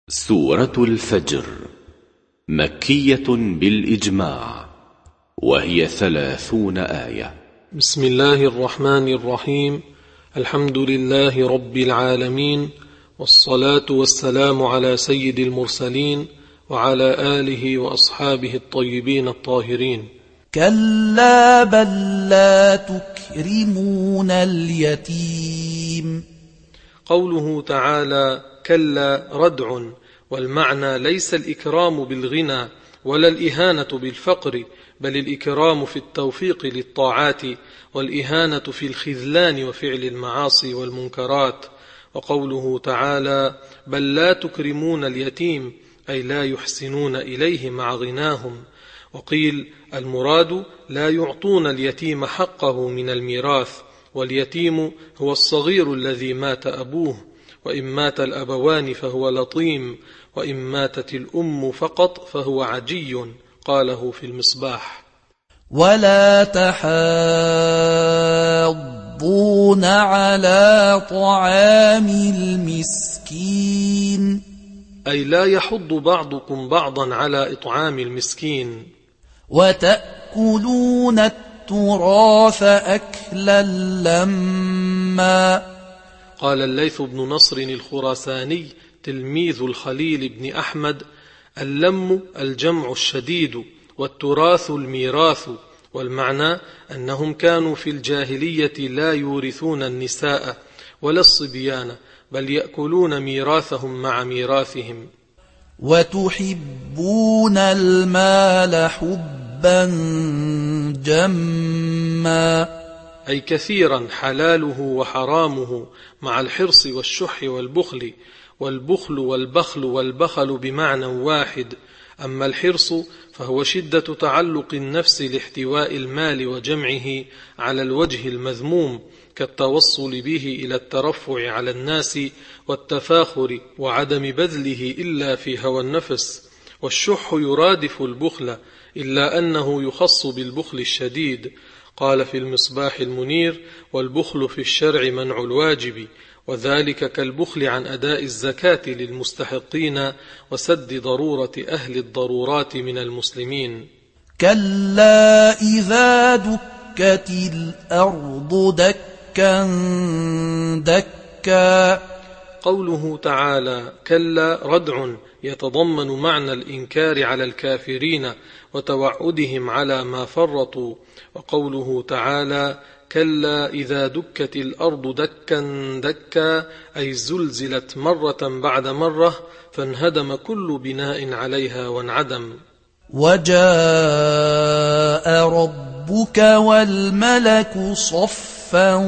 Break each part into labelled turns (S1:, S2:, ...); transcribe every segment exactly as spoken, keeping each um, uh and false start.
S1: سورة الفجر مكية بالإجماع، وهي ثلاثون آية.
S2: بسم الله الرحمن الرحيم. الحمد لله رب العالمين، والصلاة والسلام على سيد المرسلين وعلى آله وأصحابه الطيبين الطاهرين.
S3: كلا بل لا تكرمون اليتيم.
S2: قوله تعالى كلا ردع، والمعنى ليس الإكرام بالغنى ولا الإهانة بالفقر، بل الإكرام في التوفيق للطاعات، والإهانة في الخذلان وفعل المعاصي والمنكرات. وقوله تعالى بل لا تكرمون اليتيم، أي لا يحسنون إليه مع غناهم. وقيل المراد لا يعطون اليتيم حقه من الميراث، واليتيم هو الصغير الذي مات أبوه، وإن مات الأبوان فهو لطيم، وإن ماتت الأم فقط فهو عجي، قاله في المصباح.
S3: ولا تحاضون على طعام المسكين،
S2: أي لا يحض بعضكم بعضا على إطعام المسكين.
S3: وتأكلون التراث أكلا لما.
S2: قال الليث بن نصر الخراساني تلميذ الخليل بن أحمد: اللم الجمع الشديد، والتراث الميراث، والمعنى أنهم كانوا في الجاهلية لا يورثون النساء ولا الصبيان، بل يأكلون ميراثهم مع ميراثهم.
S3: وتحبون المال حبا جما،
S2: أي كثيرا حلاله وحرامه، مع الحرص والشح والبخل. والبخل والبخل والبخل بمعنى واحد. أما الحرص فهو شدة تعلق النفس لاحتواء المال وجمعه على الوجه المذموم، كالتوصل به إلى الترفع على الناس والتفاخر وعدم بذله إلا في هوى النفس. والشح يرادف البخل، إلا أنه يخص بالبخل الشديد. قال في المصباح المنير: والبخل في الشرع منع الواجب، وذلك كالبخل عن أداء الزكاة للمستحقين وسد ضرورة أهل الضرورات من المسلمين.
S3: كلا إذا دكت الأرض دكا دكا.
S2: قوله تعالى كلا ردع يتضمن معنى الإنكار على الكافرين وتوعدهم على ما فرطوا. وقوله تعالى كلا إذا دكت الأرض دكا دكا، أي زلزلت مرة بعد مرة فانهدم كل بناء عليها وانعدم.
S3: وجاء ربك والملك صفا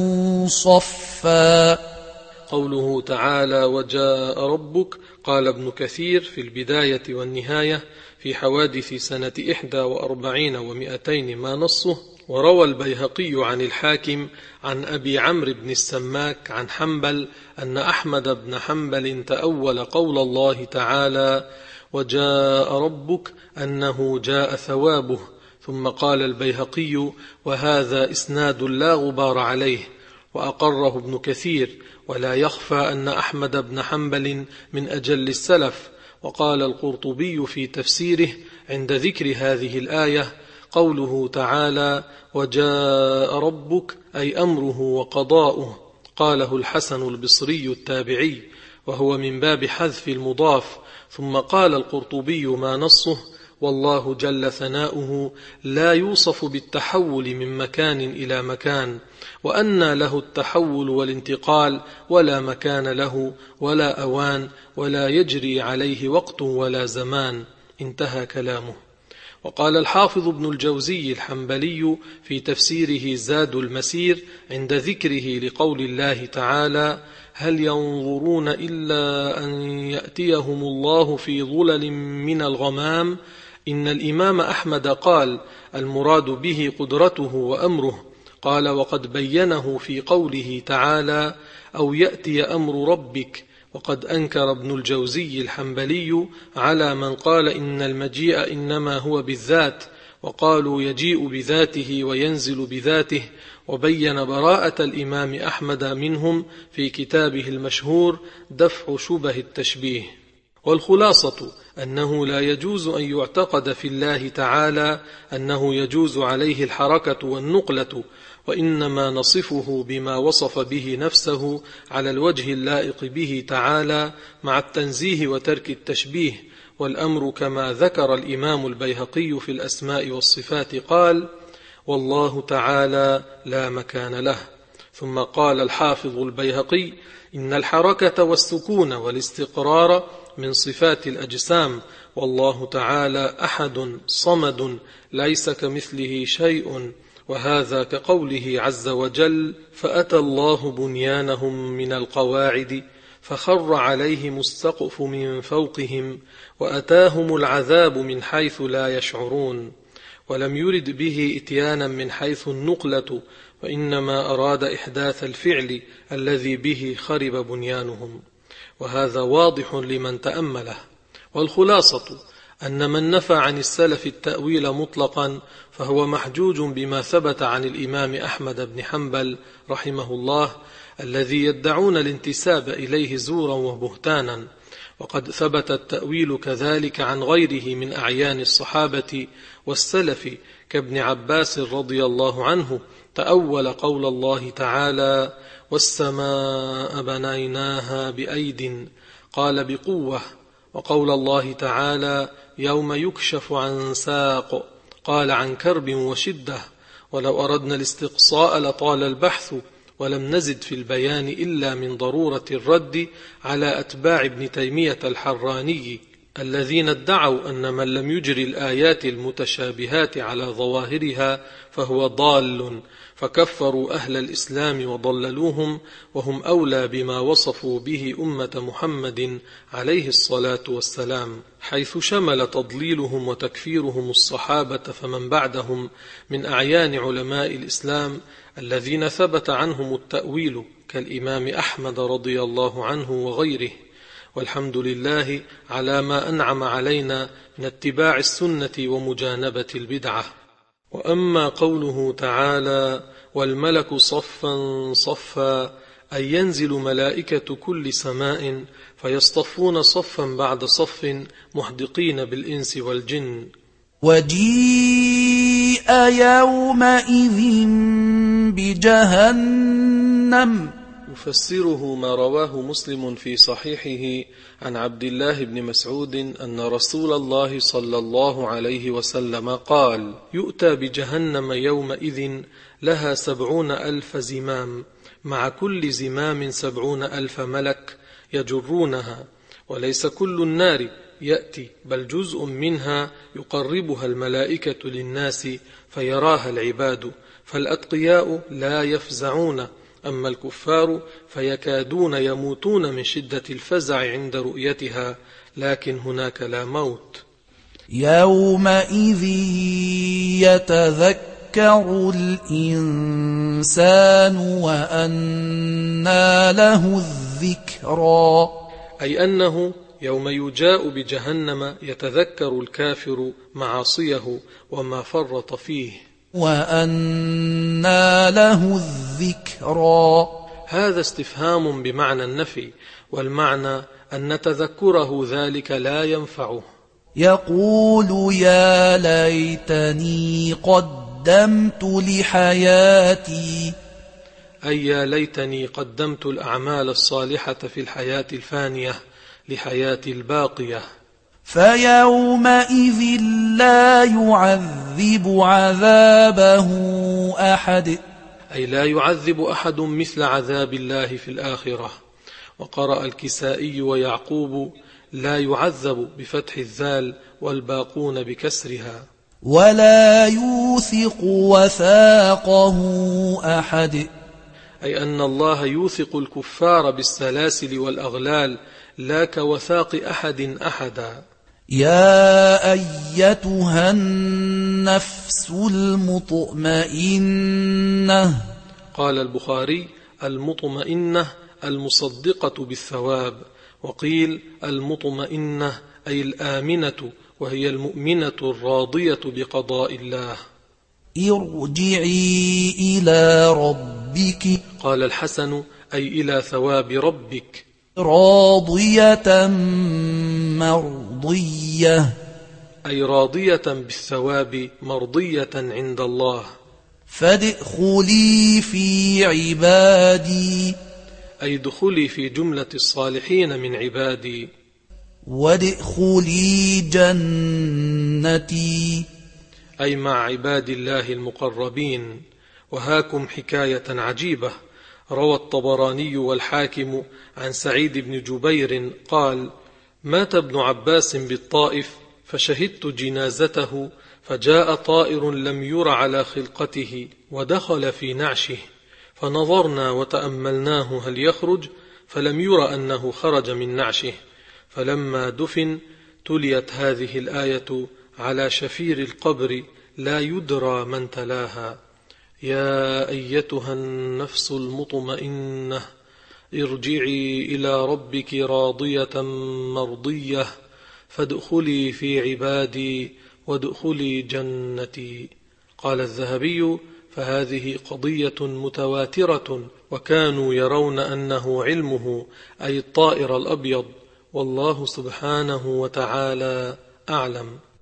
S3: صفا.
S2: قوله تعالى وجاء ربك، قال ابن كثير في البداية والنهاية في حوادث سنة إحدى وأربعين ومئتين ما نصه. وروى البيهقي عن الحاكم عن أبي عمرو بن السماك عن حنبل أن أحمد بن حنبل تأول قول الله تعالى وجاء ربك أنه جاء ثوابه. ثم قال البيهقي وهذا إسناد لا غبار عليه، وأقره ابن كثير. ولا يخفى أن أحمد بن حنبل من أجل السلف. وقال القرطبي في تفسيره عند ذكر هذه الآية قوله تعالى وجاء ربك، أي أمره وقضاؤه. قاله الحسن البصري التابعي، وهو من باب حذف المضاف. ثم قال القرطبي ما نصه والله جل ثناؤه لا يوصف بالتحول من مكان إلى مكان، وأن له التحول والانتقال، ولا مكان له ولا أوان، ولا يجري عليه وقت ولا زمان. انتهى كلامه. وقال الحافظ ابن الجوزي الحنبلي في تفسيره زاد المسير عند ذكره لقول الله تعالى هل ينظرون إلا أن يأتيهم الله في ظلل من الغمام، إن الإمام أحمد قال المراد به قدرته وأمره. قال وقد بينه في قوله تعالى أو يأتي أمر ربك. وقد أنكر ابن الجوزي الحنبلي على من قال إن المجيء إنما هو بالذات، وقالوا يجيء بذاته وينزل بذاته. وبين براءة الإمام أحمد منهم في كتابه المشهور دفع شبه التشبيه. والخلاصة أنه لا يجوز أن يعتقد في الله تعالى أنه يجوز عليه الحركة والنقلة، وإنما نصفه بما وصف به نفسه على الوجه اللائق به تعالى مع التنزيه وترك التشبيه. والأمر كما ذكر الإمام البيهقي في الأسماء والصفات قال: والله تعالى لا مكان له. ثم قال الحافظ البيهقي: إن الحركة والسكون والاستقرار من صفات الأجسام، والله تعالى أحد صمد ليس كمثله شيء، وهذا كقوله عز وجل: فأتى الله بنيانهم من القواعد فخر عليهم السقف من فوقهم وأتاهم العذاب من حيث لا يشعرون. ولم يرد به إتيانا من حيث النقلة، وإنما أراد إحداث الفعل الذي به خرب بنيانهم، وهذا واضح لمن تأمله. والخلاصة أن من نفى عن السلف التأويل مطلقا فهو محجوج بما ثبت عن الإمام أحمد بن حنبل رحمه الله، الذي يدعون الانتساب إليه زورا وبهتانا. وقد ثبت التأويل كذلك عن غيره من أعيان الصحابة والسلف، كابن عباس رضي الله عنه تأول قول الله تعالى: والسماء بنيناها بأيد، قال بقوة. وقول الله تعالى: يوم يكشف عن ساق، قال عن كرب وشدة. ولو أردنا الاستقصاء لطال البحث، ولم نزد في البيان إلا من ضرورة الرد على أتباع ابن تيمية الحراني الذين ادعوا أن من لم يجري الآيات المتشابهات على ظواهرها فهو ضال، فكفروا أهل الإسلام وضللوهم، وهم أولى بما وصفوا به أمة محمد عليه الصلاة والسلام، حيث شمل تضليلهم وتكفيرهم الصحابة فمن بعدهم من أعيان علماء الإسلام الذين ثبت عنهم التأويل، كالإمام أحمد رضي الله عنه وغيره. والحمد لله على ما أنعم علينا من اتباع السنة ومجانبة البدعة. وأما قوله تعالى: والملك صفا صفا، أي ينزل ملائكة كل سماء فيصطفون صفا بعد صف محدقين بالإنس والجن.
S3: وجيء يومئذ بجهنم.
S2: يفسره ما رواه مسلم في صحيحه عن عبد الله بن مسعود أن رسول الله صلى الله عليه وسلم قال: يؤتى بجهنم يومئذ لها سبعون ألف زمام، مع كل زمام سبعون ألف ملك يجرونها، وليس كل النار يأتي، بل جزء منها يقربها الملائكة للناس فيراها العباد، فالأتقياء لا يفزعون، أما الكفار فيكادون يموتون من شدة الفزع عند رؤيتها، لكن هناك لا موت.
S3: يومئذ يتذكر الإنسان وأنى له الذكرى،
S2: أي أنه يوم يجاء بجهنم يتذكر الكافر معاصيه وما فرط فيه،
S3: وأنى له الذكرى.
S2: هذا استفهام بمعنى النفي، والمعنى أن تذكره ذلك لا ينفعه.
S3: يقول يا ليتني قدمت لحياتي،
S2: أي يا ليتني قدمت الأعمال الصالحة في الحياة الفانية لحياة الباقية.
S3: فيومئذ لا يعذب عذابه أحد،
S2: أي لا يعذب أحد مثل عذاب الله في الآخرة. وقرأ الكسائي ويعقوب: لا يعذب بفتح الذال والباقون بكسرها.
S3: ولا يوثق وثاقه أحد،
S2: أي أن الله يوثق الكفار بالسلاسل والأغلال، لا كوثاق أحد أحدا.
S3: يا أيتها النفس المطمئنة،
S2: قال البخاري: المطمئنة المصدقة بالثواب، وقيل المطمئنة أي الآمنة، وهي المؤمنة الراضية بقضاء الله.
S3: ارجعي إلى ربك،
S2: قال الحسن: أي إلى ثواب ربك.
S3: راضية مرضية
S2: أي راضية بالثواب مرضية عند الله.
S3: فادخلي في عبادي
S2: أي دخلي في جملة الصالحين من عبادي.
S3: وادخلي جنتي
S2: أي مع عباد الله المقربين. وهاكم حكاية عجيبة. روى الطبراني والحاكم عن سعيد بن جبير قال: مات ابن عباس بالطائف فشهدت جنازته، فجاء طائر لم ير على خلقته ودخل في نعشه، فنظرنا وتأملناه هل يخرج، فلم ير أنه خرج من نعشه. فلما دفن تليت هذه الآية على شفير القبر لا يدرى من تلاها: يا أيتها النفس المطمئنة ارجعي إلى ربك راضية مرضية فادخلي في عبادي وادخلي جنتي. قال الذهبي: فهذه قضية متواترة، وكانوا يرون أنه علمه أي الطائر الأبيض، والله سبحانه وتعالى أعلم.